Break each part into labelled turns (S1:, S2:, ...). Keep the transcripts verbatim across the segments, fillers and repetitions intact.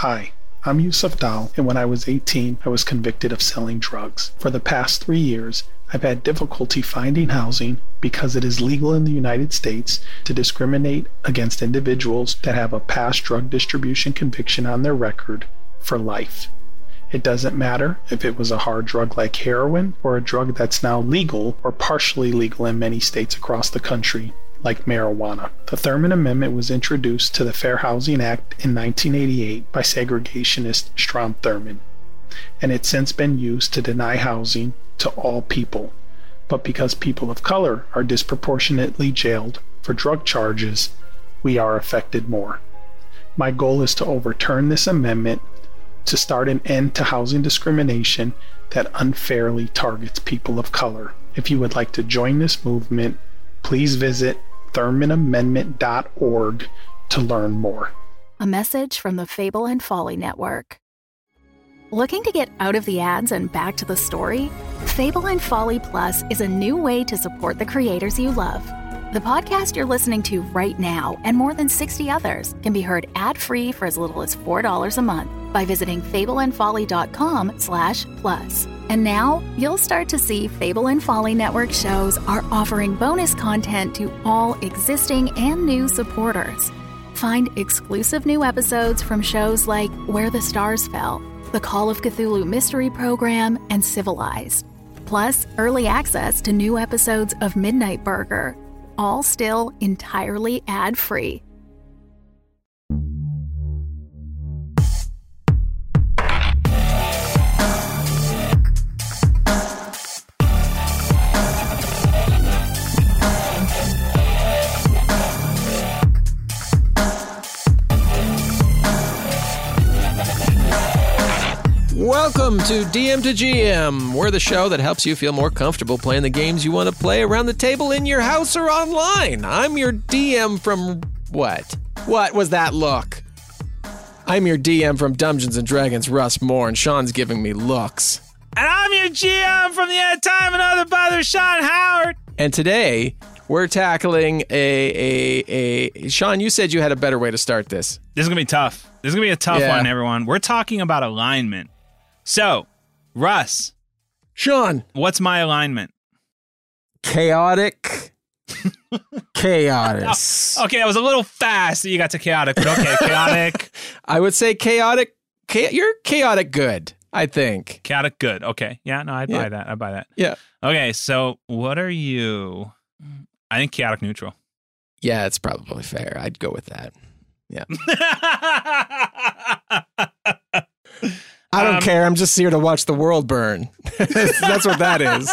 S1: Hi, I'm Yusuf Dal, and when I was eighteen, I was convicted of selling drugs. For the past three years, I've had difficulty finding housing because it is legal in the United States to discriminate against individuals that have a past drug distribution conviction on their record for life. It doesn't matter if it was a hard drug like heroin or a drug that's now legal or partially legal in many states across the country, like marijuana. The Thurmond Amendment was introduced to the Fair Housing Act in nineteen eighty-eight by segregationist Strom Thurmond, and it's since been used to deny housing to all people. But because people of color are disproportionately jailed for drug charges, we are affected more. My goal is to overturn this amendment to start an end to housing discrimination that unfairly targets people of color. If you would like to join this movement, please visit thurmond amendment dot org to learn more.
S2: A message from the Fable and Folly Network. Looking to get out of the ads and back to the story? Fable and Folly Plus is a new way to support the creators you love. The podcast you're listening to right now and more than sixty others can be heard ad-free for as little as four dollars a month by visiting fableandfolly.com slash plus. And now you'll start to see Fable and Folly Network shows are offering bonus content to all existing and new supporters. Find exclusive new episodes from shows like Where the Stars Fell, The Call of Cthulhu Mystery Program, and Civilized. Plus, early access to new episodes of Midnight Burger, all still entirely ad-free.
S3: Welcome to D M to G M. We're the show that helps you feel more comfortable playing the games you want to play around the table in your house or online. I'm your D M from... what? What was that look? I'm your D M from Dungeons and Dragons, Russ Moore, and Sean's giving me looks.
S4: And I'm your G M from the End Time and Other Bother, Sean Howard.
S3: And today, we're tackling a, a, a... Sean, you said you had a better way to start this.
S4: This is going to be tough. This is going to be a tough
S3: Yeah.
S4: one, everyone. We're talking about alignment. So, Russ.
S3: Sean.
S4: What's my alignment?
S3: Chaotic. Chaotic.
S4: Oh, okay, that was a little fast that you got to chaotic, but okay, chaotic.
S3: I would say chaotic. Cha- you're chaotic good, I think.
S4: Chaotic good. Okay. Yeah, no, I'd
S3: Yeah.
S4: buy that. I'd buy that.
S3: Yeah.
S4: Okay, so what are you? I think chaotic neutral.
S3: Yeah, it's probably fair. I'd go with that. Yeah. I don't
S4: Um,
S3: care. I'm just here to watch the world burn. That's what that is.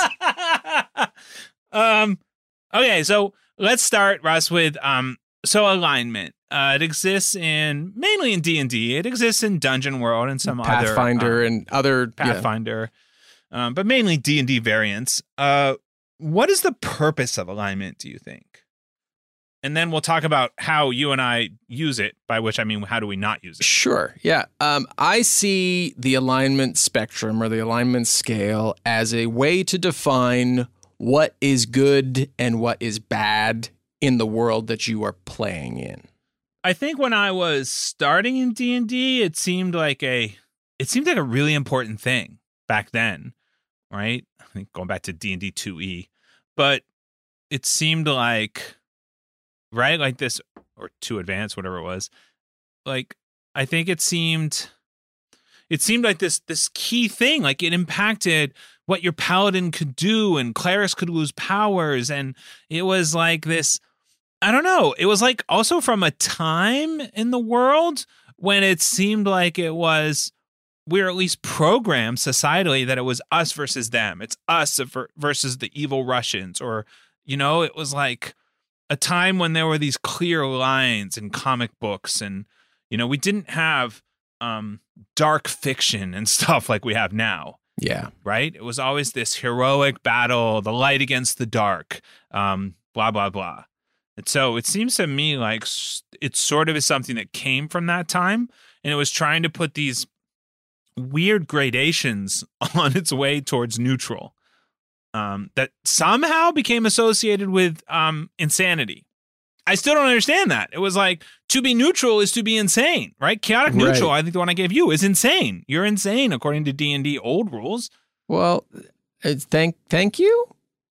S4: um. Okay, so let's start, Russ, with um. So alignment. Uh, it exists in mainly in D and D. It exists in Dungeon World and some
S3: Pathfinder
S4: other um,
S3: and other
S4: Pathfinder, yeah. um, but mainly D and D variants. Uh, what is the purpose of alignment, do you think? And then we'll talk about how you and I use it, by which I mean, how do we not use it?
S3: Sure. Yeah. Um, I see the alignment spectrum or the alignment scale as a way to define what is good and what is bad in the world that you are playing in.
S4: I think when I was starting in D and D, it seemed like a it seemed like a really important thing back then, right? I think going back to D and D two E, but it seemed like right like this or two advanced, whatever it was. Like I think it seemed it seemed like this this key thing, like it impacted what your paladin could do, and clerics could lose powers, and it was like this. I don't know. It was like also from a time in the world when it seemed like it was, we're at least programmed societally that it was us versus them. It's us versus the evil Russians. Or, you know, it was like a time when there were these clear lines in comic books. And, you know, we didn't have um, dark fiction and stuff like we have now.
S3: Yeah.
S4: Right? It was always this heroic battle, the light against the dark, um, blah, blah, blah. And so it seems to me like it sort of is something that came from that time, and it was trying to put these weird gradations on its way towards neutral um, that somehow became associated with um, insanity. I still don't understand that. It was like, to be neutral is to be insane, right? Chaotic neutral, right. I think the one I gave you, is insane. You're insane according to D and D old rules.
S3: Well, it's thank thank you.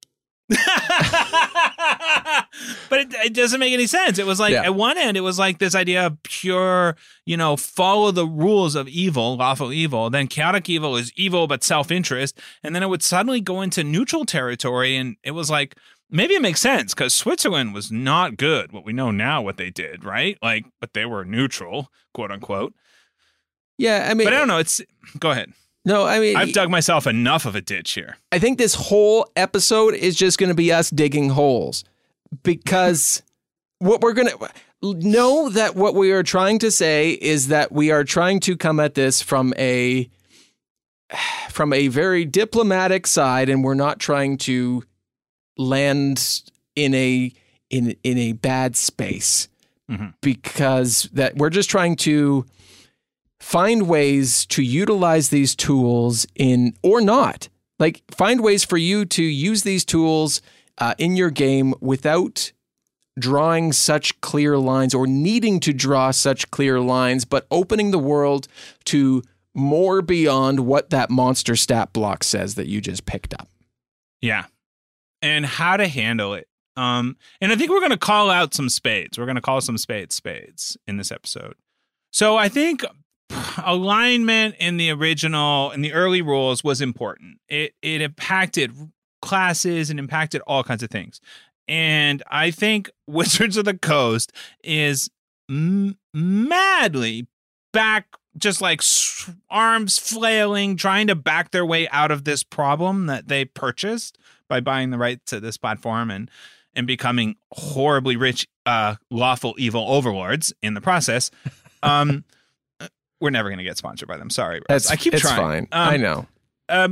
S4: But it, it doesn't make any sense. It was like, yeah. at one end, it was like this idea of pure, you know, follow the rules of evil, lawful evil. Then chaotic evil is evil but self-interest. And then it would suddenly go into neutral territory. And it was like, maybe it makes sense because Switzerland was not good. What we know now, what they did, right? Like, but they were neutral, quote unquote.
S3: Yeah, I mean,
S4: but I don't know. It's go ahead.
S3: No, I mean,
S4: I've dug myself enough of a ditch here.
S3: I think this whole episode is just going to be us digging holes, because what we're going to know that what we are trying to say is that we are trying to come at this from a from a very diplomatic side, and we're not trying to land in a in in a bad space, mm-hmm. because that we're just trying to find ways to utilize these tools in, or not, like find ways for you to use these tools uh, in your game without drawing such clear lines or needing to draw such clear lines, but opening the world to more beyond what that monster stat block says that you just picked up.
S4: Yeah. And how to handle it. Um, and I think we're going to call out some spades. We're going to call some spades spades in this episode. So I think alignment in the original, in the early rules was important. It it impacted classes and impacted all kinds of things. And I think Wizards of the Coast is m- madly back, just like arms flailing, trying to back their way out of this problem that they purchased by buying the rights to this platform and and becoming horribly rich, uh, lawful evil overlords in the process. Um, we're never going to get sponsored by them. Sorry, Russ. I keep
S3: it's
S4: trying.
S3: Fine. Um, I know.
S4: Um,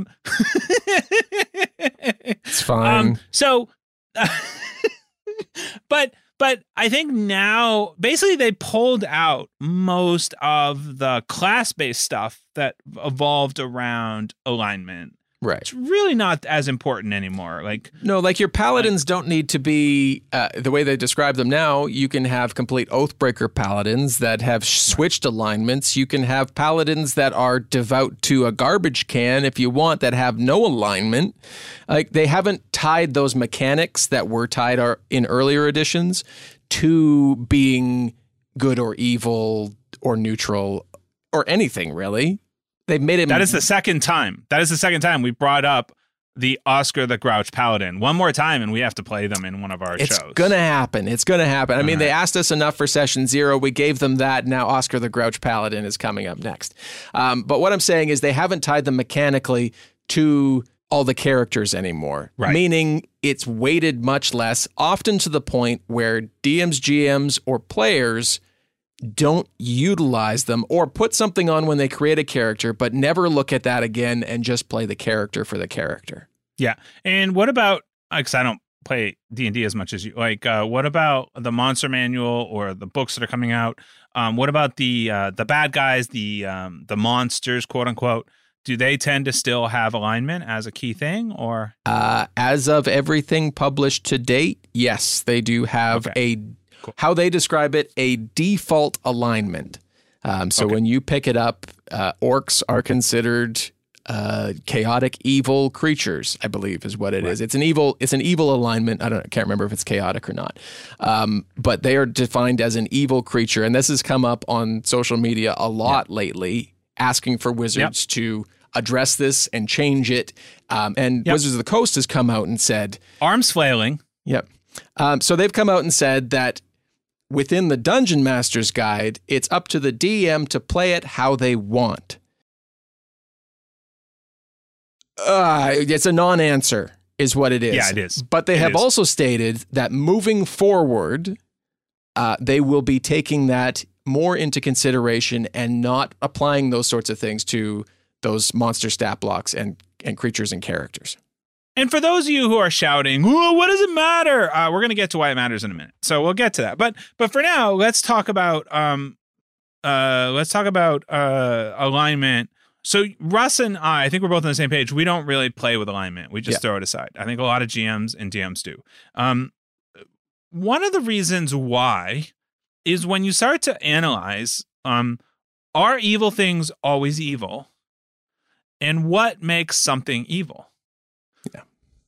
S3: it's fine.
S4: Um, so, uh, but but I think now basically they pulled out most of the class-based stuff that evolved around alignment.
S3: Right.
S4: It's really not as important anymore. Like
S3: no, like your paladins like, don't need to be uh, the way they describe them now. You can have complete Oathbreaker paladins that have switched alignments. You can have paladins that are devout to a garbage can if you want, that have no alignment. Like they haven't tied those mechanics that were tied are in earlier editions to being good or evil or neutral or anything really. They've made it.
S4: That is the second time. That is the second time we brought up the Oscar the Grouch Paladin. One more time, and we have to play them in one of our
S3: it's
S4: shows.
S3: It's going to happen. It's going to happen. I
S4: All
S3: mean,
S4: right.
S3: They asked us enough for session zero. We gave them that. Now Oscar the Grouch Paladin is coming up next. Um, but what I'm saying is they haven't tied them mechanically to all the characters anymore.
S4: Right.
S3: Meaning it's weighted much less, often to the point where D Ms, G Ms, or players don't utilize them or put something on when they create a character, but never look at that again and just play the character for the character.
S4: Yeah. And what about, because I don't play D and D as much as you, like, uh, what about the monster manual or the books that are coming out? Um, what about the uh, the bad guys, the um, the monsters, quote unquote? Do they tend to still have alignment as a key thing, or?
S3: Uh, as of everything published to date, yes, they do have
S4: okay.
S3: a Cool. How they describe it, a default alignment. Um, so okay. when you pick it up, uh, orcs are considered uh, chaotic evil creatures, I believe is what it right. is. It's an evil. It's an evil alignment. I don't. I can't remember if it's chaotic or not. Um, but they are defined as an evil creature, and this has come up on social media a lot yep. lately, asking for Wizards yep. to address this and change it. Um, and yep. Wizards of the Coast has come out and said,
S4: arms flailing.
S3: Yep. Um, so they've come out and said that within the Dungeon Master's Guide, it's up to the D M to play it how they want. Uh, it's a non-answer, is what it is.
S4: Yeah, it is.
S3: But they
S4: it
S3: have
S4: is.
S3: also stated that moving forward, uh, they will be taking that more into consideration and not applying those sorts of things to those monster stat blocks and, and creatures and characters.
S4: And for those of you who are shouting, "Ooh, what does it matter?" Uh, we're going to get to why it matters in a minute. So we'll get to that. But but for now, let's talk about um, uh, let's talk about uh, alignment. So Russ and I, I think we're both on the same page. We don't really play with alignment. We just yeah. throw it aside. I think a lot of G Ms and D Ms do. Um, one of the reasons why is when you start to analyze, um, are evil things always evil? And what makes something evil?
S3: Yeah.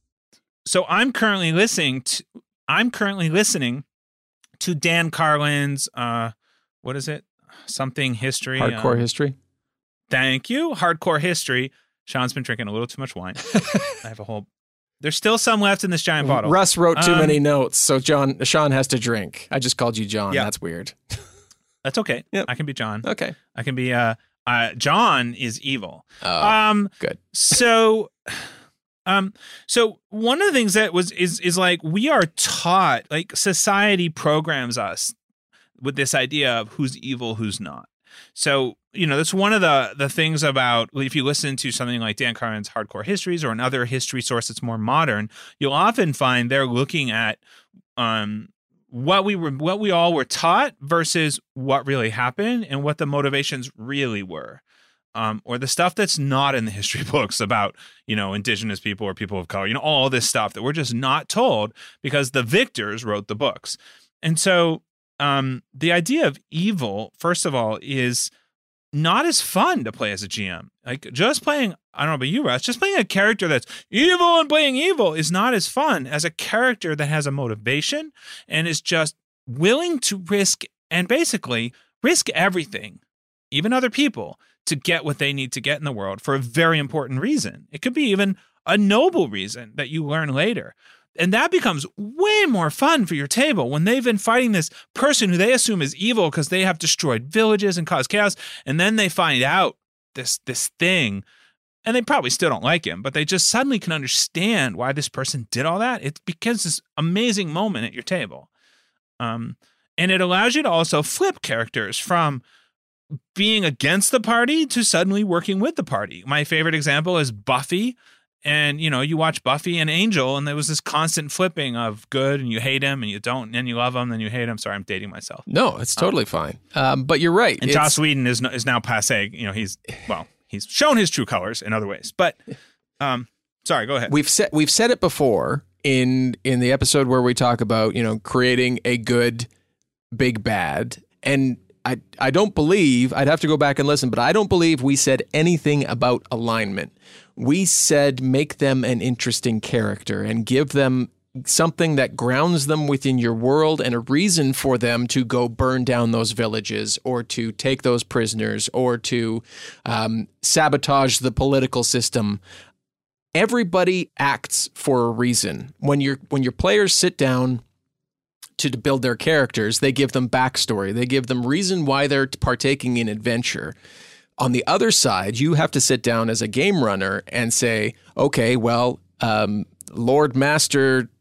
S4: So I'm currently listening to, I'm currently listening to Dan Carlin's, uh, what is it? Something history.
S3: Hardcore
S4: um,
S3: history.
S4: Thank you. Hardcore history. Sean's been drinking a little too much wine. I have a whole, there's still some left in this giant bottle.
S3: Russ wrote too
S4: um,
S3: many notes, so John, Sean has to drink. I just called you John.
S4: Yeah.
S3: That's weird.
S4: That's okay.
S3: Yep.
S4: I can be John.
S3: Okay.
S4: I can be, uh, uh, John is evil.
S3: Oh,
S4: um,
S3: good.
S4: So, um, so one of the things that was, is, is like, we are taught, like society programs us with this idea of who's evil, who's not. So, you know, that's one of the the things about, if you listen to something like Dan Carlin's Hardcore Histories or another history source that's more modern, you'll often find they're looking at um, what we were, what we all were taught versus what really happened and what the motivations really were. Um, or the stuff that's not in the history books about, you know, indigenous people or people of color, you know, all this stuff that we're just not told because the victors wrote the books. And so um, the idea of evil, first of all, is not as fun to play as a G M. Like just playing, I don't know about you, Russ, just playing a character that's evil and playing evil is not as fun as a character that has a motivation and is just willing to risk and basically risk everything, even other people, to get what they need to get in the world for a very important reason. It could be even a noble reason that you learn later. And that becomes way more fun for your table when they've been fighting this person who they assume is evil because they have destroyed villages and caused chaos. And then they find out this, this thing, and they probably still don't like him, but they just suddenly can understand why this person did all that. It's because this amazing moment at your table. Um, and it allows you to also flip characters from being against the party to suddenly working with the party. My favorite example is Buffy. And, you know, you watch Buffy and Angel, and there was this constant flipping of good, and you hate him, and you don't, and then you love him, then you hate him. Sorry, I'm dating myself.
S3: No, it's totally um, fine. Um, but you're right.
S4: And Joss Whedon is is now passe. You know, he's, well, he's shown his true colors in other ways. But, um, sorry, go ahead.
S3: We've said we've said it before in in the episode where we talk about, you know, creating a good big bad. And I I don't believe, I'd have to go back and listen, but I don't believe we said anything about alignment. We said make them an interesting character and give them something that grounds them within your world and a reason for them to go burn down those villages or to take those prisoners or to um, sabotage the political system. Everybody acts for a reason. When your when your players sit down to build their characters, they give them backstory. They give them reason why they're partaking in adventure. On the other side, you have to sit down as a game runner and say, okay, well, um, Lord Master,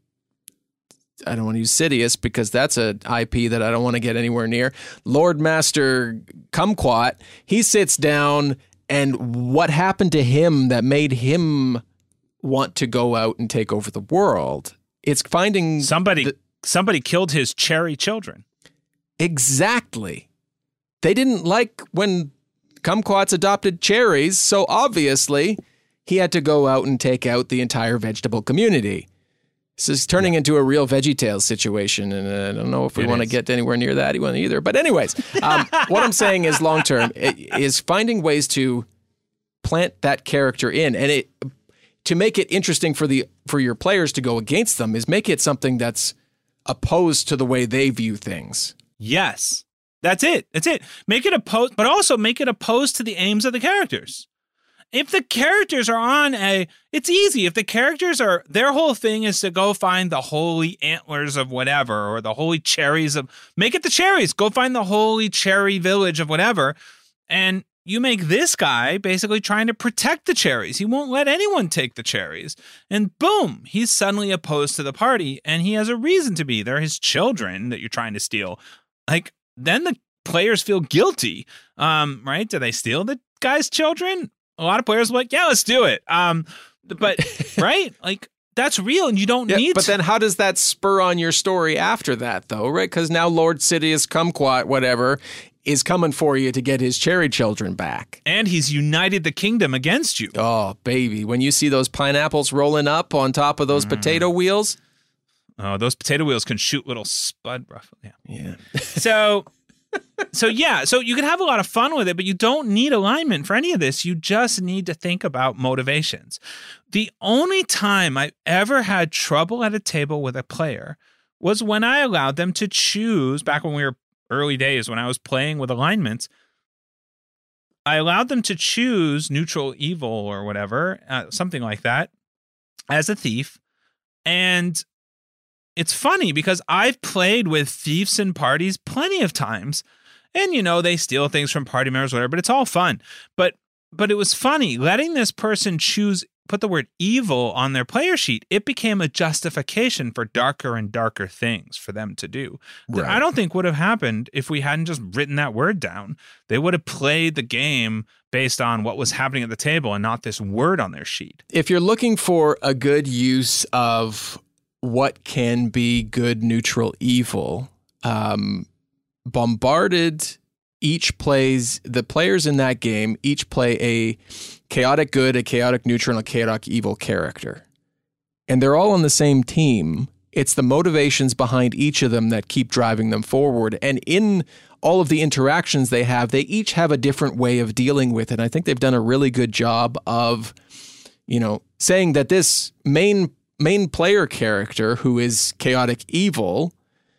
S3: I don't want to use Sidious because that's an I P that I don't want to get anywhere near. Lord Master Kumquat, he sits down, and what happened to him that made him want to go out and take over the world? It's finding
S4: somebody.
S3: The,
S4: somebody killed his cherry children.
S3: Exactly. They didn't like when Kumquats adopted cherries, so obviously he had to go out and take out the entire vegetable community. This is turning yeah. into a real VeggieTales situation, and I don't know if we it want is. to get anywhere near that either. But anyways, um, what I'm saying is long-term is finding ways to plant that character in, and it to make it interesting for the for your players to go against them is make it something that's opposed to the way they view things.
S4: Yes. That's it. That's it. Make it opposed, but also make it opposed to the aims of the characters. If the characters are on a, it's easy. If the characters are, their whole thing is to go find the holy antlers of whatever, or the holy cherries of, make it the cherries. Go find the holy cherry village of whatever. And you make this guy basically trying to protect the cherries. He won't let anyone take the cherries. And boom, he's suddenly opposed to the party, and he has a reason to be. They're his children that you're trying to steal. Like, then the players feel guilty, um, right? Do they steal the guy's children? A lot of players are like, yeah, let's do it. Um, but, right? Like, that's real, and you don't
S3: yeah,
S4: need
S3: But
S4: to.
S3: then how does that spur on your story after that, though, right? Because now Lord Sidious Kumquat, whatever, is coming for you to get his cherry children back.
S4: And he's united the kingdom against you.
S3: Oh, baby. When you see those pineapples rolling up on top of those mm. potato wheels,
S4: Oh, those potato wheels can shoot little spud ruffles. Yeah.
S3: Yeah.
S4: So, so yeah, so you can have a lot of fun with it, but you don't need alignment for any of this. You just need to think about motivations. The only time I ever had trouble at a table with a player was when I allowed them to choose, back when we were early days, when I was playing with alignments, I allowed them to choose neutral evil or whatever, uh, something like that, as a thief. And it's funny because I've played with thieves in parties plenty of times, and, you know, they steal things from party members, whatever, but it's all fun. But, but it was funny letting this person choose, put the word evil on their player sheet. It became a justification for darker and darker things for them to do. That
S3: Right.
S4: I don't think would have happened if we hadn't just written that word down. They would have played the game based on what was happening at the table and not this word on their sheet.
S3: If you're looking for a good use of what can be good, neutral, evil, um, Bombarded each plays, the players in that game each play a chaotic good, a chaotic neutral, and a chaotic evil character. And they're all on the same team. It's the motivations behind each of them that keep driving them forward. And in all of the interactions they have, they each have a different way of dealing with it. And I think they've done a really good job of, you know, saying that this main main player character, who is chaotic evil,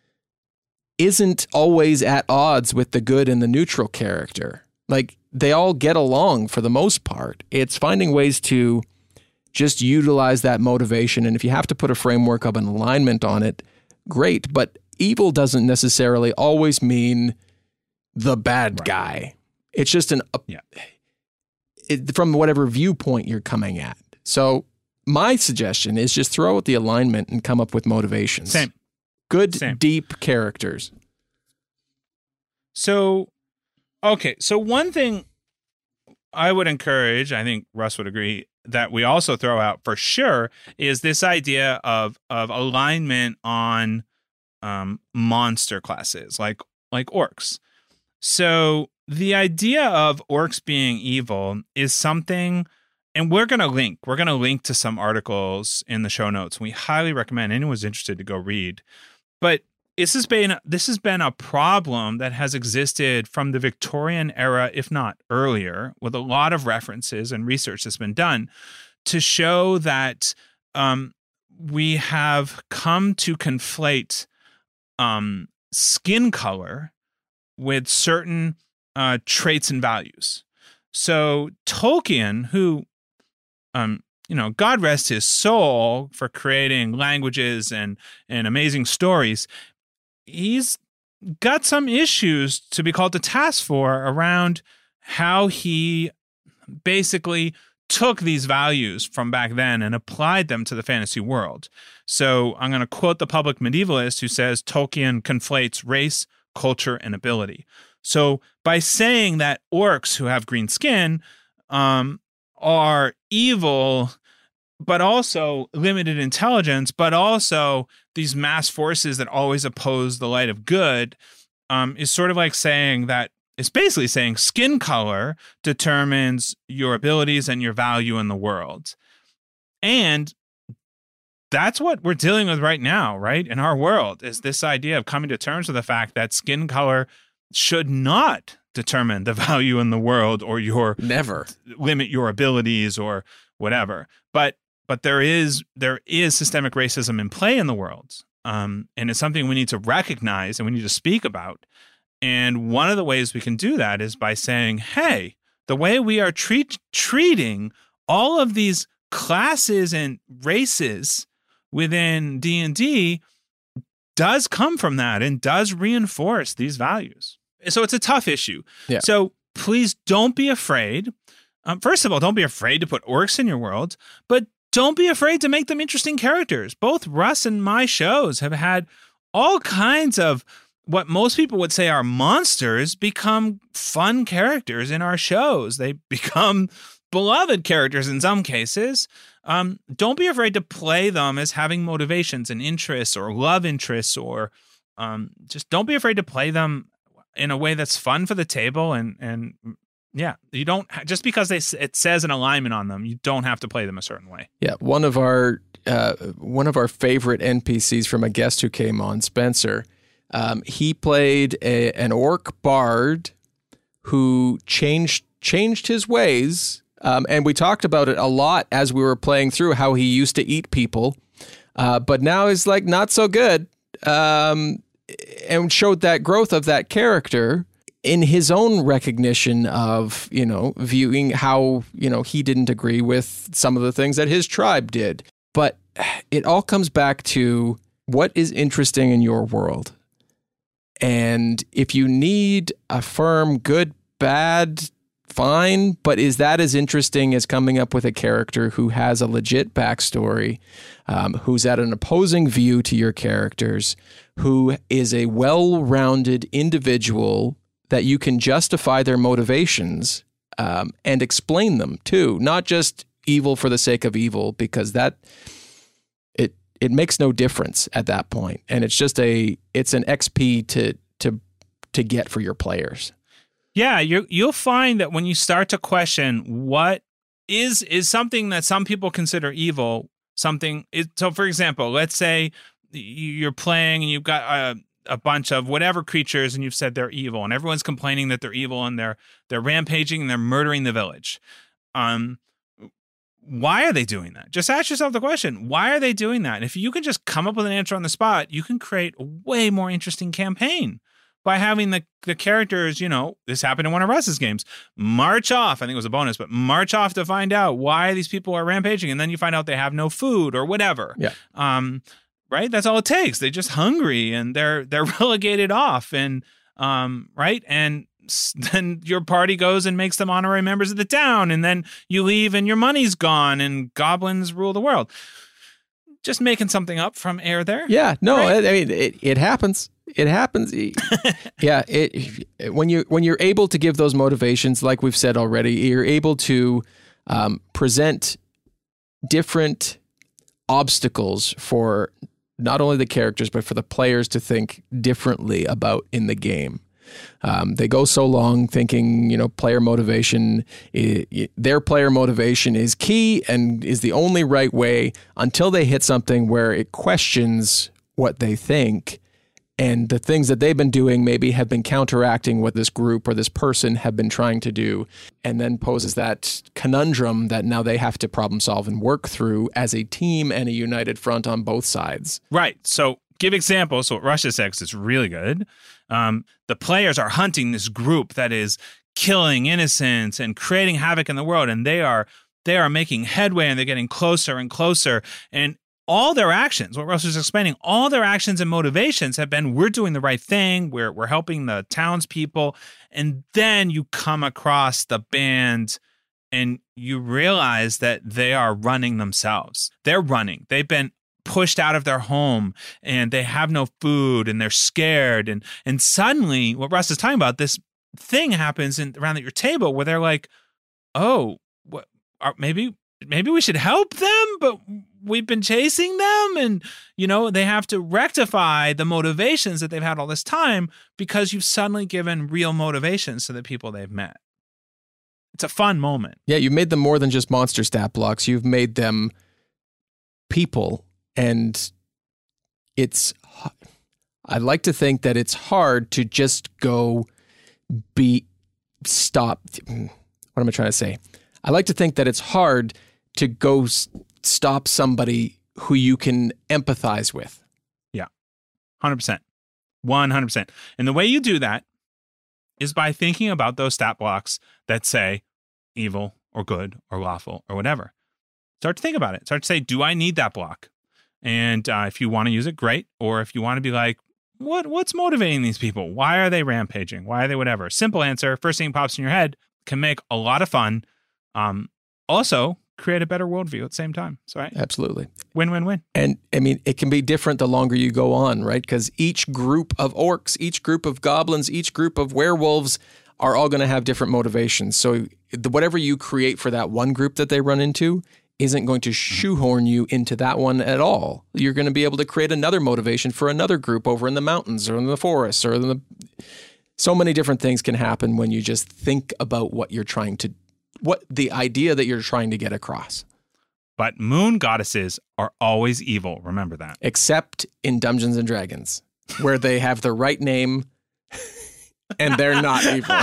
S3: isn't always at odds with the good and the neutral character. Like, they all get along for the most part. It's finding ways to just utilize that motivation. And if you have to put a framework of an alignment on it, great. But evil doesn't necessarily always mean the bad
S4: Right.
S3: guy. It's just an,
S4: Yeah.
S3: it, from whatever viewpoint you're coming at. So my suggestion is just throw out the alignment and come up with motivations.
S4: Same.
S3: Good,
S4: Same.
S3: deep characters.
S4: So, okay. So one thing I would encourage, I think Russ would agree, that we also throw out for sure is this idea of of alignment on um, monster classes like like orcs. So the idea of orcs being evil is something, and we're going to link. We're going to link to some articles in the show notes. We highly recommend anyone who's interested to go read. But this has been this has been a problem that has existed from the Victorian era, if not earlier, with a lot of references and research that's been done to show that um, we have come to conflate um, skin color with certain uh, traits and values. So Tolkien, who um, you know, God rest his soul for creating languages and, and amazing stories, he's got some issues to be called to task for around how he basically took these values from back then and applied them to the fantasy world. So I'm going to quote the public medievalist who says Tolkien conflates race, culture, and ability. So by saying that orcs who have green skin um, are evil, but also limited intelligence, but also these mass forces that always oppose the light of good, um, is sort of like saying that it's basically saying skin color determines your abilities and your value in the world. And that's what we're dealing with right now, right? In our world, is this idea of coming to terms with the fact that skin color should not determine the value in the world or your
S3: Never.
S4: limit your abilities or whatever. But But there is there is systemic racism in play in the world, um, and it's something we need to recognize and we need to speak about. And one of the ways we can do that is by saying, hey, the way we are treat, treating all of these classes and races within D and D does come from that and does reinforce these values. So it's a tough issue.
S3: Yeah.
S4: So please don't be afraid. Um, first of all, don't be afraid to put orcs in your world, but don't be afraid to make them interesting characters. Both Russ and my shows have had all kinds of what most people would say are monsters become fun characters in our shows. They become beloved characters in some cases. Um, don't be afraid to play them as having motivations and interests or love interests, or um, just don't be afraid to play them in a way that's fun for the table and, and Yeah, you don't just because they it says an alignment on them, you don't have to play them a certain way.
S3: Yeah, one of our uh, one of our favorite N P Cs from a guest who came on, Spencer. Um, he played a, an orc bard who changed changed his ways, um, and we talked about it a lot as we were playing through how he used to eat people, uh, but now he's like not so good, um, and showed that growth of that character in his own recognition of, you know, viewing how, you know, he didn't agree with some of the things that his tribe did. But it all comes back to what is interesting in your world. And if you need a firm, good, bad, fine, but is that as interesting as coming up with a character who has a legit backstory, um, who's at an opposing view to your characters, who is a well-rounded individual that you can justify their motivations um, and explain them too, not just evil for the sake of evil, because that it it makes no difference at that point, and it's just a it's an X P to to to get for your players.
S4: Yeah, you you'll find that when you start to question what is is something that some people consider evil, something. Is, so, for example, let's say you're playing and you've got a. a bunch of whatever creatures and you've said they're evil and everyone's complaining that they're evil and they're they're rampaging and they're murdering the village. Um, why are they doing that? Just ask yourself the question, why are they doing that? And if you can just come up with an answer on the spot, you can create a way more interesting campaign by having the, the characters, you know, this happened in one of Russ's games, march off, I think it was a bonus, but march off to find out why these people are rampaging. And then you find out they have no food or whatever.
S3: Yeah.
S4: Um, Right, that's all it takes. They're just hungry and they're they're relegated off, and um, right, and then your party goes and makes them honorary members of the town, and then you leave and your money's gone, and goblins rule the world. Just making something up from air there.
S3: Yeah, no,
S4: right?
S3: I, I mean it, it happens. It happens. yeah, it when you when you're able to give those motivations, like we've said already, you're able to um, present different obstacles for not only the characters, but for the players to think differently about in the game. Um, they go so long thinking, you know, player motivation, it, it, their player motivation is key and is the only right way until they hit something where it questions what they think. And the things that they've been doing maybe have been counteracting what this group or this person have been trying to do, and then poses that conundrum that now they have to problem solve and work through as a team and a united front on both sides.
S4: Right. So give examples. So what Russia says is really good. Um, the players are hunting this group that is killing innocents and creating havoc in the world, and they are they are making headway and they're getting closer and closer. And all their actions, what Russ was explaining, all their actions and motivations have been, we're doing the right thing, we're we're helping the townspeople, and then you come across the band and you realize that they are running themselves. They're running. They've been pushed out of their home and they have no food and they're scared. And and suddenly, what Russ is talking about, this thing happens in, around at your table where they're like, oh, what, are, maybe maybe we should help them, but we've been chasing them, and you know they have to rectify the motivations that they've had all this time because you've suddenly given real motivations to the people they've met. It's a fun moment.
S3: Yeah, you made them more than just monster stat blocks. You've made them people, and it's I'd like to think that it's hard to just go be stop. What am I trying to say? I like to think that it's hard to go s- stop somebody who you can empathize with.
S4: Yeah, one hundred percent. one hundred percent. And the way you do that is by thinking about those stat blocks that say evil or good or lawful or whatever. Start to think about it. Start to say, do I need that block? And uh, if you want to use it, great. Or if you want to be like, what what's motivating these people? Why are they rampaging? Why are they whatever? Simple answer, first thing pops in your head, can make a lot of fun. Um, also, create a better worldview at the same time. So, right?
S3: Absolutely.
S4: Win, win, win.
S3: And I mean, it can be different the longer you go on, right? Because each group of orcs, each group of goblins, each group of werewolves are all going to have different motivations. So the, whatever you create for that one group that they run into isn't going to shoehorn you into that one at all. You're going to be able to create another motivation for another group over in the mountains or in the forests or in the... So many different things can happen when you just think about what you're trying to, what the idea that you're trying to get across.
S4: But moon goddesses are always evil. Remember that.
S3: Except in Dungeons and Dragons, where they have the right name and they're not evil.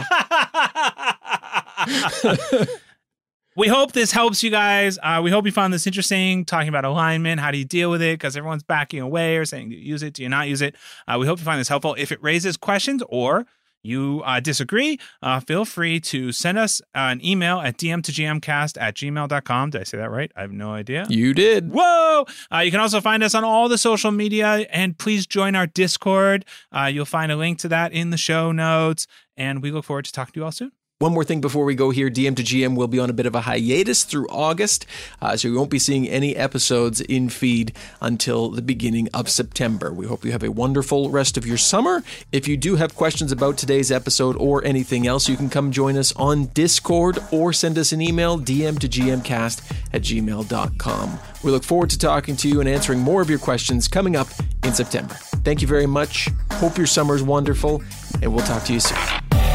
S4: We hope this helps you guys. Uh, we hope you found this interesting, talking about alignment. How do you deal with it? Because everyone's backing away or saying, do you use it? Do you not use it? Uh, we hope you find this helpful. If it raises questions or you uh, disagree, uh, feel free to send us uh, an email at d m to g m cast at gmail dot com. Did I say that right? I have no idea.
S3: You did.
S4: Whoa! Uh, you can also find us on all the social media, and please join our Discord. Uh, you'll find a link to that in the show notes, and we look forward to talking to you all soon.
S3: One more thing before we go here, D M to G M will be on a bit of a hiatus through August, uh, so you won't be seeing any episodes in feed until the beginning of September. We hope you have a wonderful rest of your summer. If you do have questions about today's episode or anything else, you can come join us on Discord or send us an email, d m to g m cast at gmail dot com. We look forward to talking to you and answering more of your questions coming up in September. Thank you very much. Hope your summer's wonderful, and we'll talk to you soon.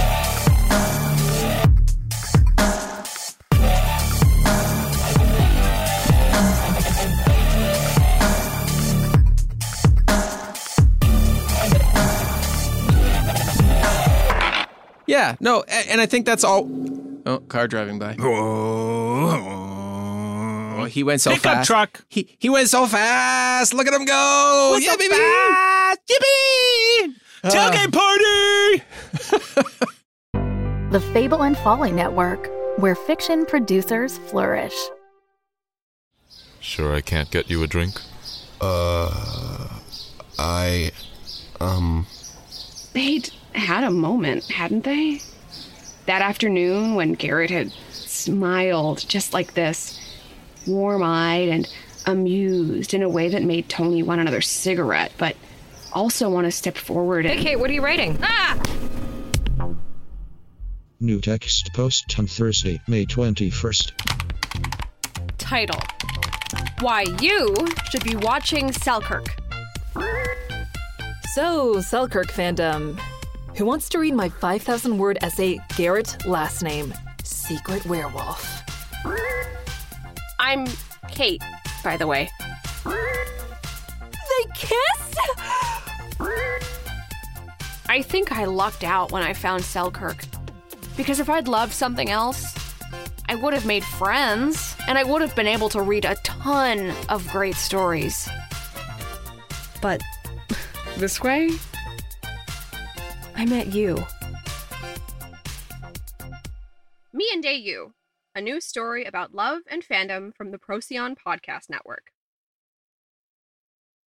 S3: Yeah, no, and I think that's all. Oh, car driving by. Oh, he went so
S4: Pickup
S3: fast.
S4: truck.
S3: He he went so fast. Look at him go.
S4: What's
S3: yeah,
S4: so
S3: baby.
S4: fast? Yippee! Tailgate party!
S2: The Fable and Folly Network, where fiction producers flourish.
S5: Sure I can't get you a drink?
S6: Uh, I, um...
S7: They'd had a moment, hadn't they? That afternoon when Garrett had smiled just like this, warm-eyed and amused in a way that made Tony want another cigarette, but also want to step forward and...
S8: Hey, Kate, what are you writing? Ah!
S9: New text post on Thursday, May twenty-first.
S8: Title: Why You Should Be Watching Selkirk.
S10: So, Selkirk fandom. Who wants to read my five thousand word essay, Garrett, last name, Secret Werewolf?
S7: I'm Kate, by the way.
S8: They kissed?
S7: I think I lucked out when I found Selkirk. Because if I'd loved something else, I would have made friends, and I would have been able to read a ton of great stories. But this way, I met you.
S11: Me and Day You, a new story about love and fandom from the Procyon Podcast Network.